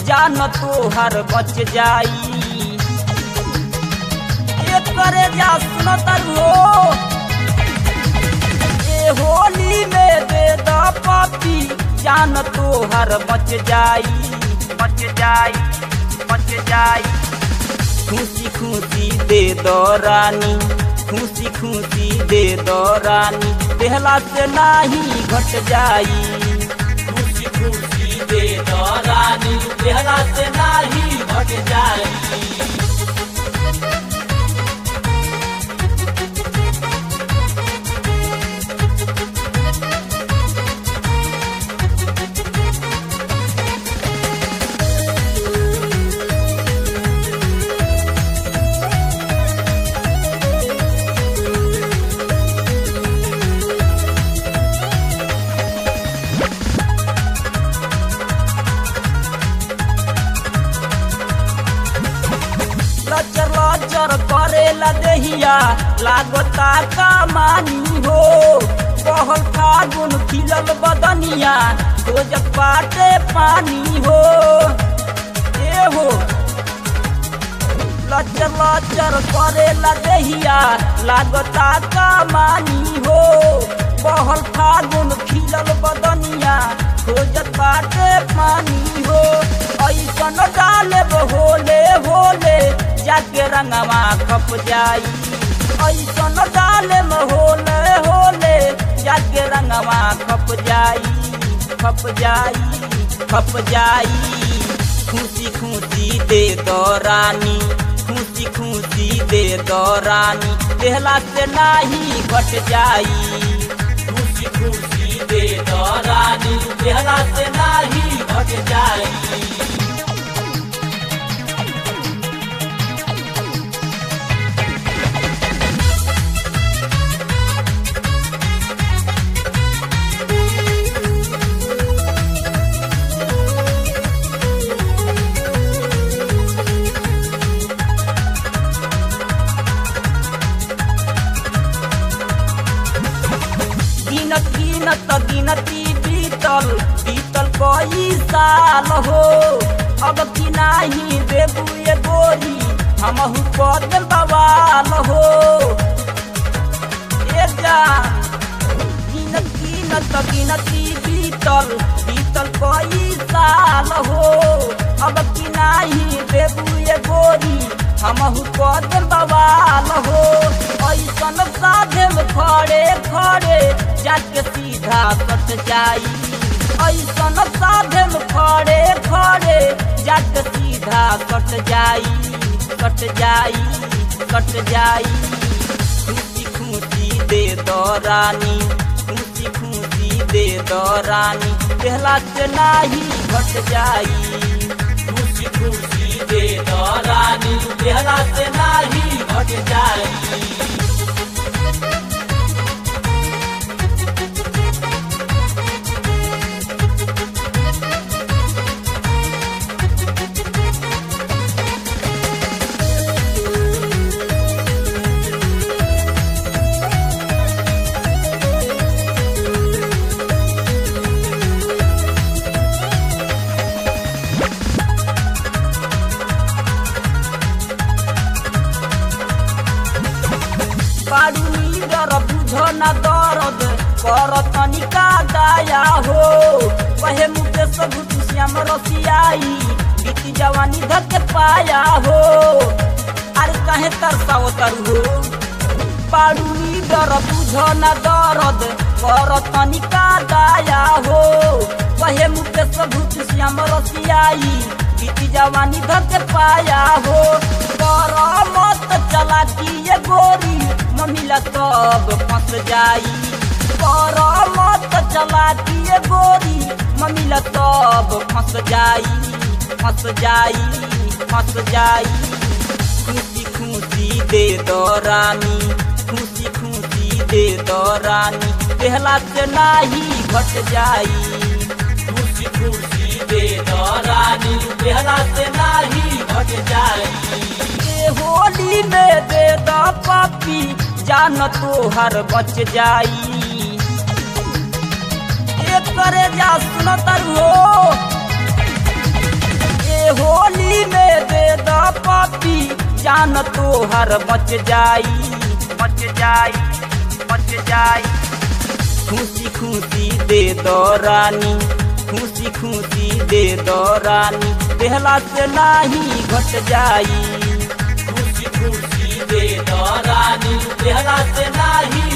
जान तोहर बच जाई। एक करे जा सुनो हो ए होली में दे द पापी जान तोहर बच जाई, बच जाई, बच जाई। खुशी खुशी दे दो रानी, खुशी खुशी दे दो रानी, देहला से नाही घट जाई। खुशी खुशी दे दो रानी, देहला से नाही घट जाई। लचर लचर करेला देहिया लागता कमानी हो, कहल फागुन खिलल बदनिया खोजत बाटे पानी हो। ए हो लचर लचर करेला देहिया लागता कमानी हो, कहल फागुन खिलल बदनिया खोजत बाटे पानी हो। ऐसन डाले होले होले जाके रंगवा खप जाई, ऐसन डाले होले होले जाके रंगवा खप जाई, खप जाई, खप जाई। खुशी खुशी दे दो रानी, खुशी खुशी दे दो रानी, देहला से नाही घट जाई। खुशी खुशी दे दो रानी, देहला से नाही घट जाई। गिनत गिनती बीतल बीतल कई साल हो, अब की नाही देबू ये गोरी हमहू कदम बवाल हो। ए जा गिनत गिनती बीतल बीतल कई साल हो, अब की नाही देबू ये गोरी हमहू कदम बवाल हो। ऐसन साधे में खड़े खड़े जाके सीधा कट जाई, ऐसन साधे में खड़े खड़े जाके सीधा कट जाई, कट जाई, कट जाई। खुशी खुशी दे दो रानी, खुशी खुशी दे दो रानी, देहला से नाही घट जाई। खुशी खुशी दे दो रानी, देहला से नाही घट जाई। बारू नीडर बुझो न दर्द कर तनिका दया हो, कहे मुके सब श्याम रसियाई बीती जवानी धक पाया हो। अरे कहे तरसाओ तरु हो बारू नीडर बुझो न दर्द कर तनिका दया हो, कहे मुके सब श्याम रसियाई बीती जवानी धक पाया हो। कर मत चला की ये गोरी ममिला सब फंस जाई, कर मत चला दिए गोरी ममिला सब फंस जाई, फंस जाई, फंस जाई। खुशी खुशी दे दो रानी, खुशी खुशी दे दो रानी, देहला से नाही घट जाई। खुशी खुशी दे दो रानी, देहला से नाही घट जाई। होली में दे दो पापी जान तोहर बच जाई। एक करे जा सुनो हो ए होली में दे द पपी जान तोहर बच जाई बच जाई बच जाई। खुशी खुशी दे दो रानी खुशी खुशी दे दो रानी देहला से नाही घट जाई। खुशी खुशी दे दो रानी देहला से नाही